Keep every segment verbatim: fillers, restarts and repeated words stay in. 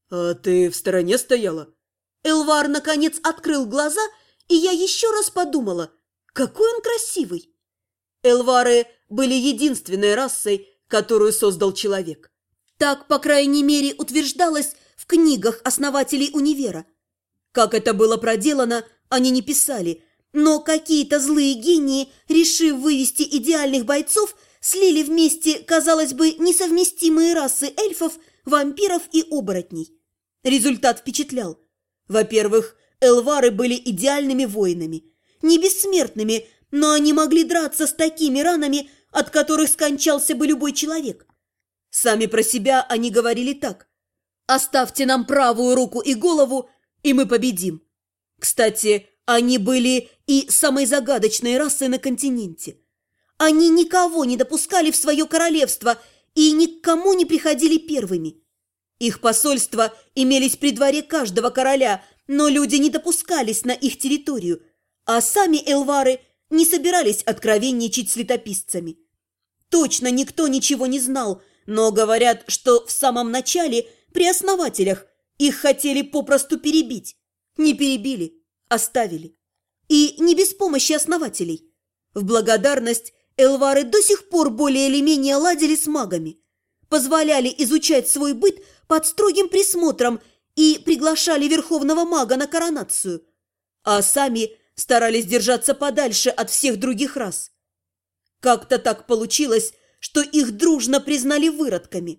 А ты в стороне стояла? Элвар, наконец, открыл глаза, и я еще раз подумала, какой он красивый. Элвары были единственной расой, которую создал человек. Так, по крайней мере, утверждалось в книгах основателей универа. Как это было проделано, они не писали, но какие-то злые гении, решив вывести идеальных бойцов, слили вместе, казалось бы, несовместимые расы эльфов, вампиров и оборотней. Результат впечатлял. Во-первых, элвары были идеальными воинами, не бессмертными, но они могли драться с такими ранами, от которых скончался бы любой человек. Сами про себя они говорили так: «Оставьте нам правую руку и голову, и мы победим». Кстати, они были и самой загадочной расой на континенте. Они никого не допускали в свое королевство и никому не приходили первыми. Их посольства имелись при дворе каждого короля, но люди не допускались на их территорию, а сами элвары не собирались откровенничать с летописцами. Точно никто ничего не знал, но говорят, что в самом начале, при основателях, их хотели попросту перебить. Не перебили, оставили. И не без помощи основателей. В благодарность элвары до сих пор более или менее ладили с магами, позволяли изучать свой быт под строгим присмотром и приглашали верховного мага на коронацию, а сами старались держаться подальше от всех других рас. Как-то так получилось, что их дружно признали выродками.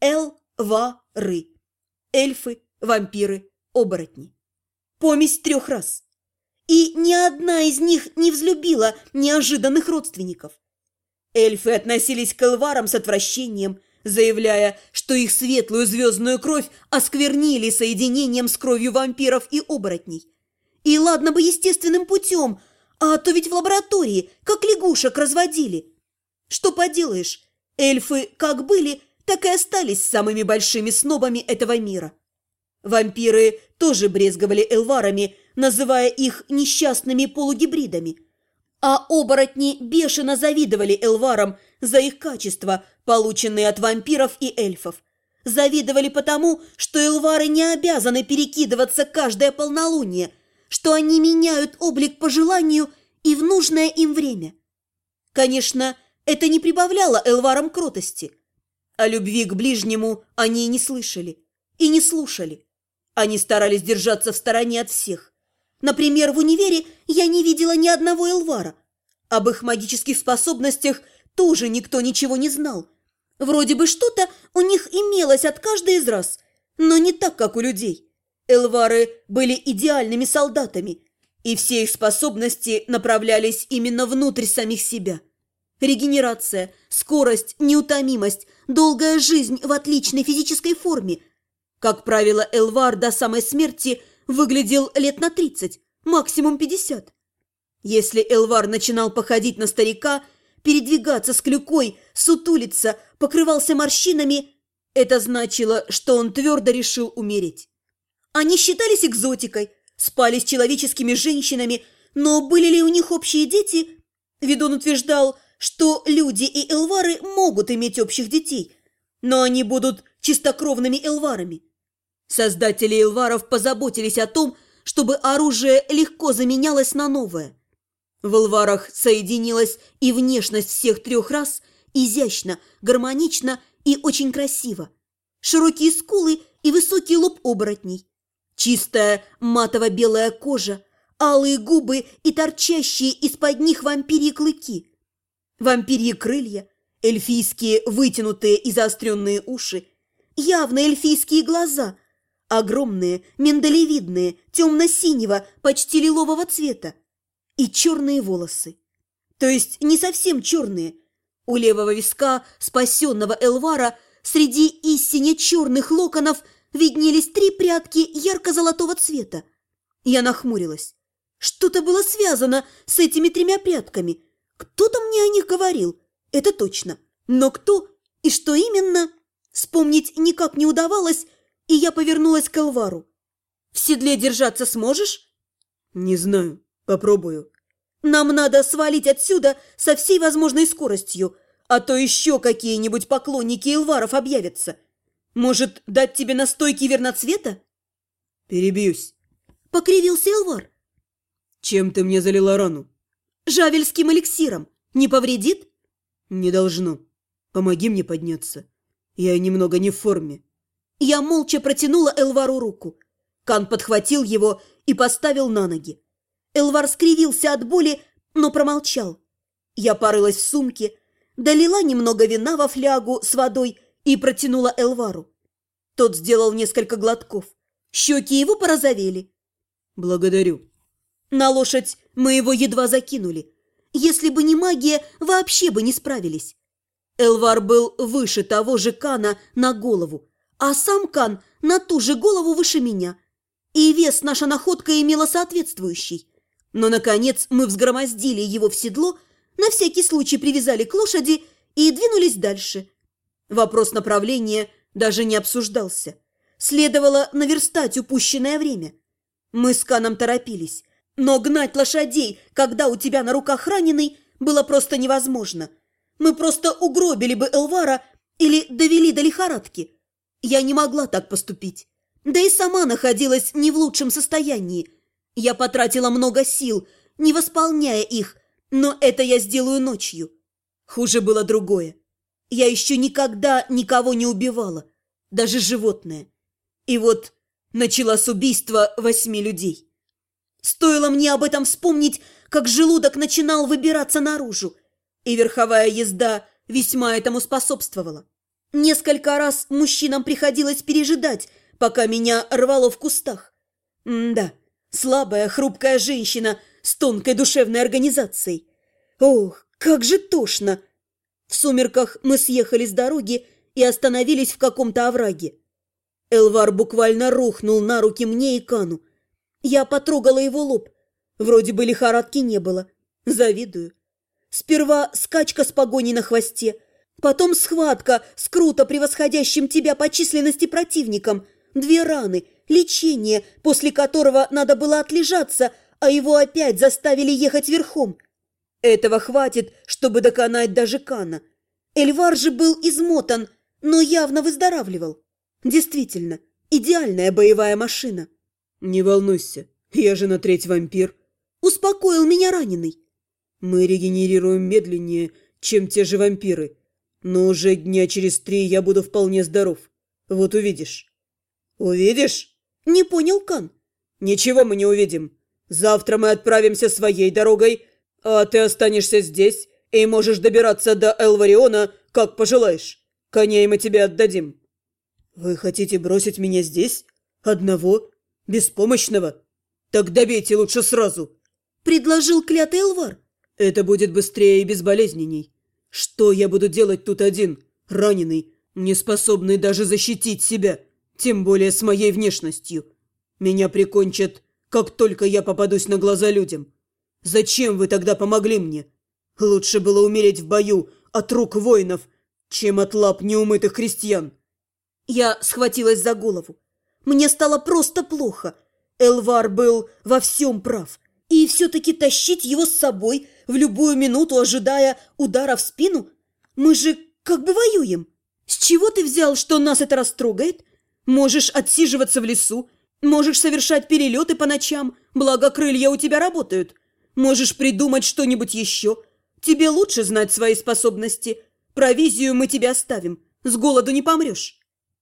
Эл-ва-ры. Эльфы, вампиры, оборотни. Помесь трех рас. И ни одна из них не взлюбила неожиданных родственников. Эльфы относились к элварам с отвращением, заявляя, что их светлую звездную кровь осквернили соединением с кровью вампиров и оборотней. И ладно бы естественным путем, а то ведь в лаборатории, как лягушек, разводили. Что поделаешь, эльфы как были, так и остались самыми большими снобами этого мира. Вампиры тоже брезговали элварами, называя их несчастными полугибридами. А оборотни бешено завидовали элварам за их качества, полученные от вампиров и эльфов. Завидовали потому, что элвары не обязаны перекидываться каждое полнолуние, что они меняют облик по желанию и в нужное им время. Конечно, это не прибавляло элварам кротости. О любви к ближнему они и не слышали, и не слушали. Они старались держаться в стороне от всех. Например, в универе я не видела ни одного элвара. Об их магических способностях тоже никто ничего не знал. Вроде бы что-то у них имелось от каждой из рас, но не так, как у людей. Элвары были идеальными солдатами, и все их способности направлялись именно внутрь самих себя. Регенерация, скорость, неутомимость, долгая жизнь в отличной физической форме. Как правило, элвар до самой смерти выглядел лет на тридцать, максимум пятьдесят. Если элвар начинал походить на старика, передвигаться с клюкой, сутулиться, покрывался морщинами, это значило, что он твердо решил умереть. Они считались экзотикой, спали с человеческими женщинами, но были ли у них общие дети? Ведун утверждал, что люди и элвары могут иметь общих детей, но они будут чистокровными элварами. Создатели элваров позаботились о том, чтобы оружие легко заменялось на новое. В элварах соединилась и внешность всех трех рас изящно, гармонично и очень красиво. Широкие скулы и высокий лоб оборотней, чистая матово-белая кожа, алые губы и торчащие из-под них вампирьи клыки, вампирьи крылья, эльфийские вытянутые и заостренные уши, явно эльфийские глаза, огромные, миндалевидные, темно-синего, почти лилового цвета, и черные волосы. То есть не совсем черные. У левого виска спасенного элвара среди истине черных локонов виднелись три прядки ярко-золотого цвета. Я нахмурилась. Что-то было связано с этими тремя прядками. Кто-то мне о них говорил, это точно. Но кто и что именно, вспомнить никак не удавалось, и я повернулась к элвару. «В седле держаться сможешь?» «Не знаю, попробую». «Нам надо свалить отсюда со всей возможной скоростью, а то еще какие-нибудь поклонники элваров объявятся. Может, дать тебе настойки верноцвета? Перебьюсь. Покривился Элвар. Чем ты мне залила рану? Жавельским эликсиром. Не повредит? Не должно. Помоги мне подняться. Я немного не в форме. Я молча протянула Элвару руку. Кан подхватил его и поставил на ноги. Элвар скривился от боли, но промолчал. Я порылась в сумке, долила немного вина во флягу с водой и протянула Элвару. Тот сделал несколько глотков. Щеки его порозовели. Благодарю. На лошадь мы его едва закинули. Если бы не магия, вообще бы не справились. Элвар был выше того же Кана на голову, а сам Кан на ту же голову выше меня. И вес наша находка имела соответствующий. Но, наконец, мы взгромоздили его в седло, на всякий случай привязали к лошади и двинулись дальше. Вопрос направления даже не обсуждался. Следовало наверстать упущенное время. Мы с Каном торопились, но гнать лошадей, когда у тебя на руках раненый, было просто невозможно. Мы просто угробили бы Элвара или довели до лихорадки. Я не могла так поступить. Да и сама находилась не в лучшем состоянии. Я потратила много сил, не восполняя их, но это я сделаю ночью. Хуже было другое. Я еще никогда никого не убивала, даже животное. И вот начала с убийства восьми людей. Стоило мне об этом вспомнить, как желудок начинал выбираться наружу, и верховая езда весьма этому способствовала. Несколько раз мужчинам приходилось пережидать, пока меня рвало в кустах. М-да, слабая, хрупкая женщина с тонкой душевной организацией. Ох, как же тошно! В сумерках мы съехали с дороги и остановились в каком-то овраге. Элвар буквально рухнул на руки мне и Кану. Я потрогала его лоб. Вроде бы лихорадки не было. Завидую. Сперва скачка с погоней на хвосте, потом схватка с круто превосходящим тебя по численности противником, две раны, лечение, после которого надо было отлежаться, а его опять заставили ехать верхом. Этого хватит, чтобы доконать даже Кана. Эльвар же был измотан, но явно выздоравливал. Действительно, идеальная боевая машина. Не волнуйся, я же на треть вампир. Успокоил меня раненый. Мы регенерируем медленнее, чем те же вампиры. Но уже дня через три я буду вполне здоров. Вот увидишь. Увидишь? Не понял Кан. Ничего мы не увидим. Завтра мы отправимся своей дорогой, а ты останешься здесь и можешь добираться до Элвариона, как пожелаешь. Коней мы тебе отдадим. Вы хотите бросить меня здесь? Одного? Беспомощного? Так добейте лучше сразу. Предложил клятый Элвар. Это будет быстрее и безболезненней. Что я буду делать тут один, раненый, не способный даже защитить себя, тем более с моей внешностью? Меня прикончат, как только я попадусь на глаза людям. Зачем вы тогда помогли мне? Лучше было умереть в бою от рук воинов, чем от лап неумытых крестьян. Я схватилась за голову. Мне стало просто плохо. Элвар был во всем прав. И все-таки тащить его с собой в любую минуту, ожидая удара в спину? Мы же как бы воюем. С чего ты взял, что нас это растрогает? Можешь отсиживаться в лесу, можешь совершать перелеты по ночам, благо крылья у тебя работают. Можешь придумать что-нибудь еще. Тебе лучше знать свои способности. Провизию мы тебе оставим. С голоду не помрешь.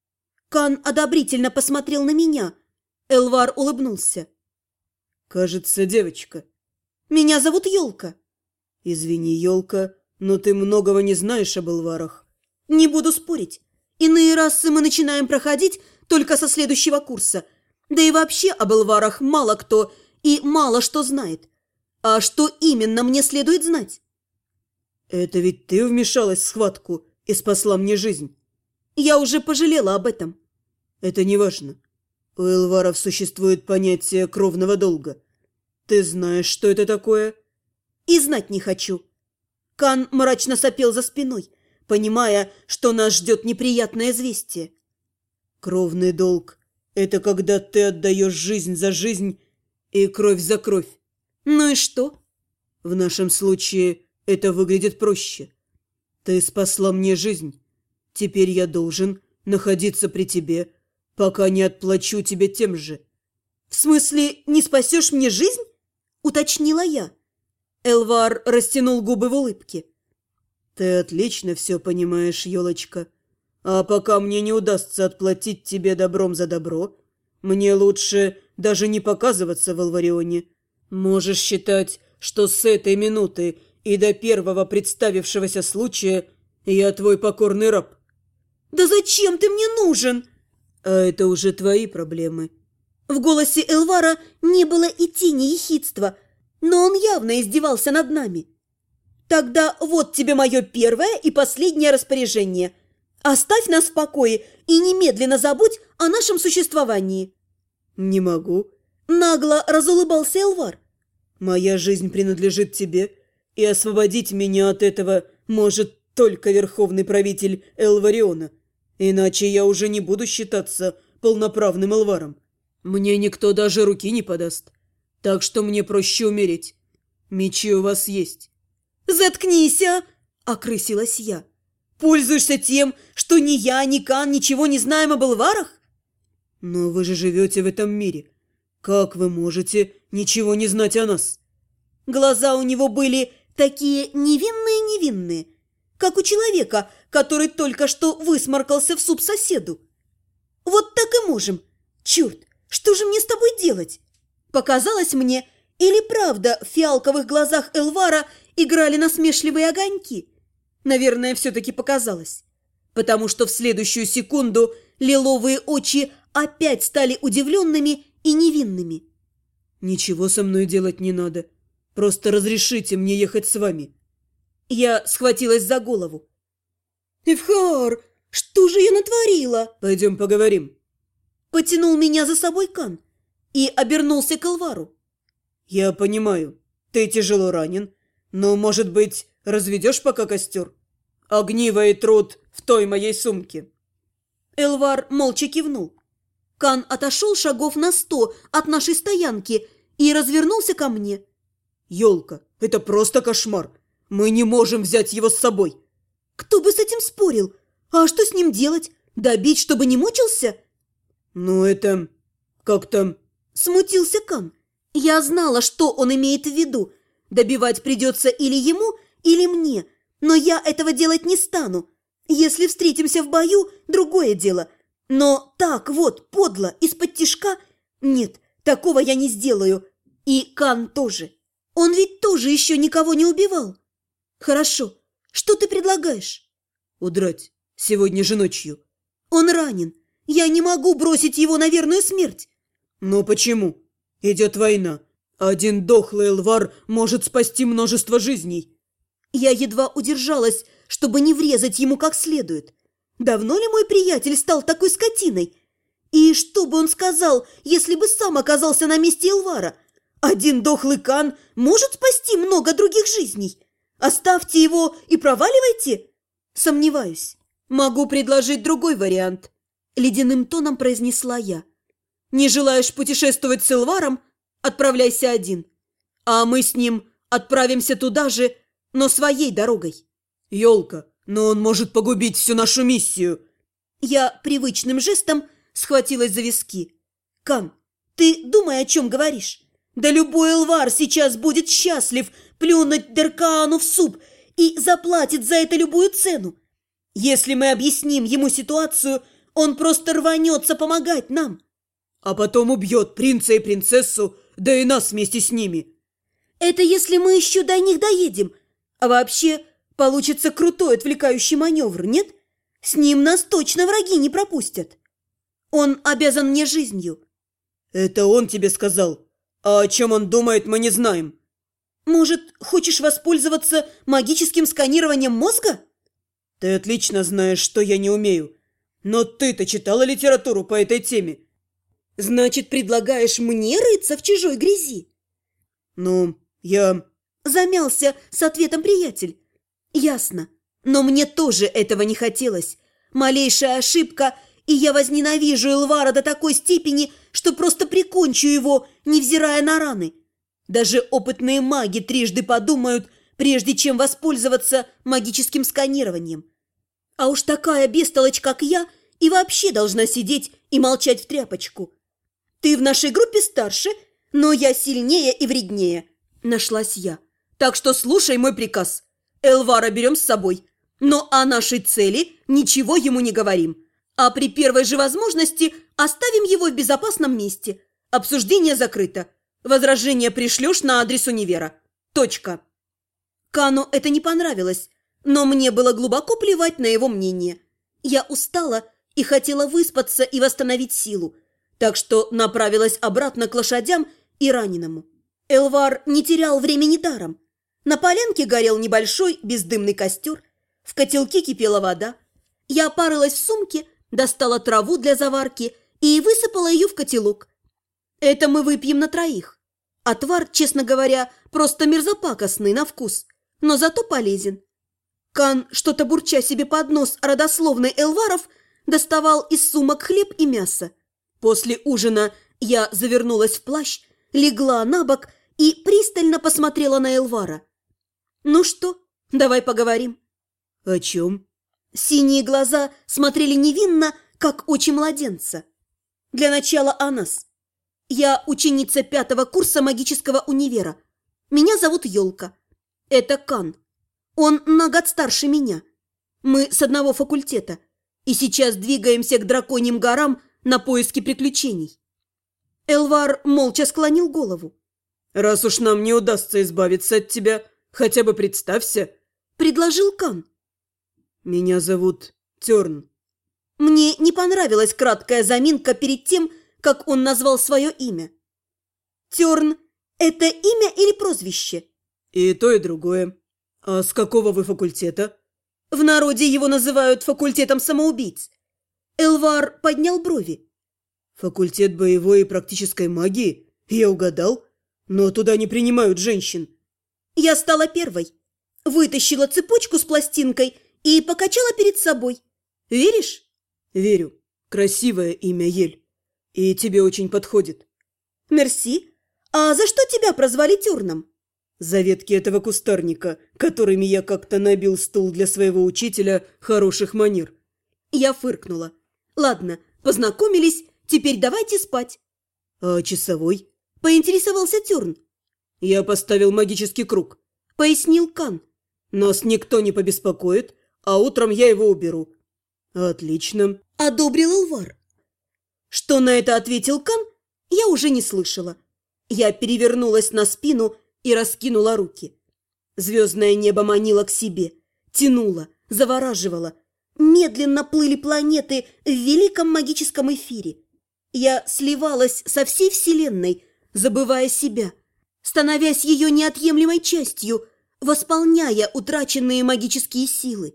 Кан одобрительно посмотрел на меня. Элвар улыбнулся. Кажется, девочка. Меня зовут Елка. Извини, Елка, но ты многого не знаешь об Элварах. Не буду спорить. Иные расы мы начинаем проходить только со следующего курса. Да и вообще об Элварах мало кто и мало что знает. А что именно мне следует знать? Это ведь ты вмешалась в схватку и спасла мне жизнь. Я уже пожалела об этом. Это не важно. У Элваров существует понятие кровного долга. Ты знаешь, что это такое? И знать не хочу. Кан мрачно сопел за спиной, понимая, что нас ждет неприятное известие. Кровный долг – это когда ты отдаешь жизнь за жизнь и кровь за кровь. Ну и что? В нашем случае это выглядит проще. Ты спасла мне жизнь. Теперь я должен находиться при тебе, пока не отплачу тебе тем же». «В смысле, не спасешь мне жизнь?» – уточнила я. Элвар растянул губы в улыбке. «Ты отлично все понимаешь, елочка. А пока мне не удастся отплатить тебе добром за добро, мне лучше даже не показываться в Элварионе. Можешь считать, что с этой минуты и до первого представившегося случая я твой покорный раб». «Да зачем ты мне нужен?» «А это уже твои проблемы». В голосе Элвара не было и тени ехидства, но он явно издевался над нами. «Тогда вот тебе мое первое и последнее распоряжение. Оставь нас в покое и немедленно забудь о нашем существовании». «Не могу», – нагло разулыбался Элвар. «Моя жизнь принадлежит тебе, и освободить меня от этого может только верховный правитель Элвариона, иначе я уже не буду считаться полноправным Элваром. Мне никто даже руки не подаст, так что мне проще умереть. Мечи у вас есть». «Заткнись, а!» – окрысилась я. «Пользуешься тем, что ни я, ни Кан ничего не знаем об Элварах?» «Но вы же живете в этом мире. Как вы можете ничего не знать о нас?» Глаза у него были такие невинные-невинные, как у человека, который только что высморкался в суп соседу. «Вот так и можем. Черт, что же мне с тобой делать?» Показалось мне, или правда в фиалковых глазах Элвара играли насмешливые огоньки? Наверное, все-таки показалось, потому что в следующую секунду лиловые очи опять стали удивленными и невинными. «Ничего со мной делать не надо. Просто разрешите мне ехать с вами». Я схватилась за голову. «Эвхар, что же я натворила?» «Пойдем поговорим». Потянул меня за собой Кан и обернулся к Элвару. «Я понимаю, ты тяжело ранен, но, может быть, разведешь пока костер? Огниво и труд в той моей сумке». Элвар молча кивнул. Кан отошел шагов на сто от нашей стоянки и развернулся ко мне. «Елка, это просто кошмар. Мы не можем взять его с собой». «Кто бы с этим спорил? А что с ним делать? Добить, чтобы не мучился?» «Ну, это как-то...» Смутился Кан. Я знала, что он имеет в виду. Добивать придется или ему, или мне. Но я этого делать не стану. Если встретимся в бою, другое дело. Но так вот, подло, из-под тишка... Нет, такого я не сделаю. И Кан тоже. Он ведь тоже еще никого не убивал. Хорошо, что ты предлагаешь? «Удрать. Сегодня же ночью». Он ранен. Я не могу бросить его на верную смерть. «Но почему? Идет война. Один дохлый Элвар может спасти множество жизней». Я едва удержалась, чтобы не врезать ему как следует. Давно ли мой приятель стал такой скотиной? И что бы он сказал, если бы сам оказался на месте Элвара? Один дохлый Кан может спасти много других жизней. Оставьте его и проваливайте? Сомневаюсь. Могу предложить другой вариант. Ледяным тоном произнесла я. Не желаешь путешествовать с Элваром? Отправляйся один. А мы с ним отправимся туда же, но своей дорогой. «Елка, но он может погубить всю нашу миссию». Я привычным жестом схватилась за виски. «Кан, ты думай, о чем говоришь. Да любой Элвар сейчас будет счастлив плюнуть Деркаану в суп и заплатит за это любую цену. Если мы объясним ему ситуацию, он просто рванется помогать нам». «А потом убьет принца и принцессу, да и нас вместе с ними». «Это если мы еще до них доедем. А вообще, получится крутой отвлекающий маневр, нет? С ним нас точно враги не пропустят. Он обязан мне жизнью». «Это он тебе сказал. А о чем он думает, мы не знаем». «Может, хочешь воспользоваться магическим сканированием мозга?» «Ты отлично знаешь, что я не умею. Но ты-то читала литературу по этой теме». «Значит, предлагаешь мне рыться в чужой грязи?» «Ну, я...» Замялся с ответом приятель. «Ясно. Но мне тоже этого не хотелось. Малейшая ошибка, и я возненавижу Элвара до такой степени, что просто прикончу его, невзирая на раны. Даже опытные маги трижды подумают, прежде чем воспользоваться магическим сканированием. А уж такая бестолочь, как я, И вообще должна сидеть и молчать в тряпочку. Ты в нашей группе старше, но я сильнее и вреднее. Нашлась я. Так что слушай мой приказ. Элвара берем с собой. Но о нашей цели ничего ему не говорим. А при первой же возможности оставим его в безопасном месте. Обсуждение закрыто. Возражение пришлешь на адрес универа. Точка. Кану это не понравилось, но мне было глубоко плевать на его мнение. Я устала и хотела выспаться и восстановить силу, так что направилась обратно к лошадям и раненому. Элвар не терял времени даром. На полянке горел небольшой бездымный костер, в котелке кипела вода. Я порылась в сумке, достала траву для заварки и высыпала ее в котелок. Это мы выпьем на троих. Отвар, честно говоря, просто мерзопакостный на вкус, но зато полезен. Кан, что-то бурча себе под нос родословной Элваров, доставал из сумок хлеб и мясо. После ужина я завернулась в плащ, легла на бок и пристально посмотрела на Элвара. «Ну что, давай поговорим». «О чем?» Синие глаза смотрели невинно, как очи младенца. «Для начала о нас. Я ученица пятого курса магического универа. Меня зовут Ёлка. Это Кан. Он на год старше меня. Мы с одного факультета и сейчас двигаемся к Драконьим горам на поиски приключений». Элвар молча склонил голову. «Раз уж нам не удастся избавиться от тебя, хотя бы представься», — предложил Кан. «Меня зовут Терн». Мне не понравилась краткая заминка перед тем, как он назвал свое имя. Терн – это имя или прозвище? И то, и другое. А с какого вы факультета? В народе его называют факультетом самоубийц. Элвар поднял брови. Факультет боевой и практической магии? Я угадал. Но туда не принимают женщин. Я стала первой. Вытащила цепочку с пластинкой и покачала перед собой. Веришь? Верю. Красивое имя, Ель. И тебе очень подходит. Мерси. А за что тебя прозвали Терном? За ветки этого кустарника, которыми я как-то набил стул для своего учителя хороших манер. Я фыркнула. Ладно, познакомились, теперь давайте спать. А часовой? Поинтересовался Терн. Я поставил магический круг, пояснил Кан. Нас никто не побеспокоит, а утром я его уберу. Отлично. Одобрил Элвар. Что на это ответил Кан, я уже не слышала. Я перевернулась на спину и раскинула руки. Звездное небо манило к себе, тянуло, завораживало. Медленно плыли планеты в великом магическом эфире. Я сливалась со всей Вселенной, забывая себя, становясь ее неотъемлемой частью, восполняя утраченные магические силы.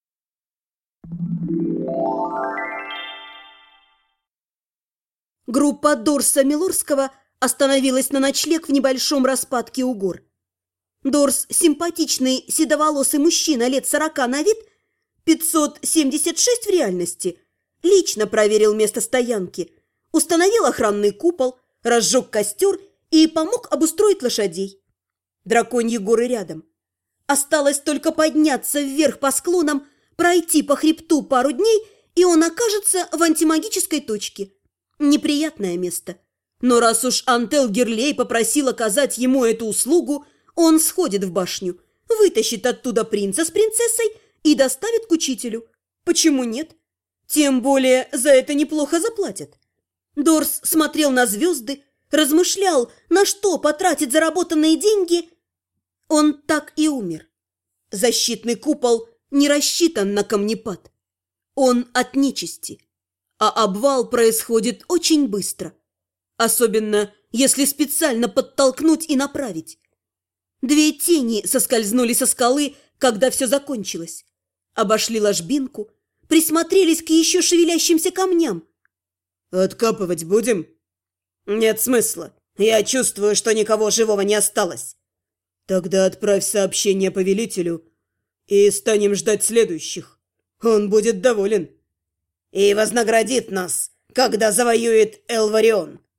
Группа Дорса Милорского остановилась на ночлег в небольшом распадке у гор. Дорс, симпатичный седоволосый мужчина лет сорока на вид, пятьсот семьдесят шесть в реальности, лично проверил место стоянки, установил охранный купол, разжег костер и помог обустроить лошадей. Драконьи горы рядом. Осталось только подняться вверх по склонам, пройти по хребту пару дней, и он окажется в антимагической точке. Неприятное место. Но раз уж Антел Герлей попросил оказать ему эту услугу, он сходит в башню, вытащит оттуда принца с принцессой и доставит к учителю. Почему нет? Тем более за это неплохо заплатят. Дорс смотрел на звезды, размышлял, на что потратить заработанные деньги. Он так и умер. Защитный купол не рассчитан на камнепад. Он от нечисти. А обвал происходит очень быстро. Особенно, если специально подтолкнуть и направить. Две тени соскользнули со скалы, когда все закончилось. Обошли ложбинку, присмотрелись к еще шевелящимся камням. «Откапывать будем?» «Нет смысла. Я чувствую, что никого живого не осталось». «Тогда отправь сообщение повелителю и станем ждать следующих. Он будет доволен». «И вознаградит нас, когда завоюет Элварион».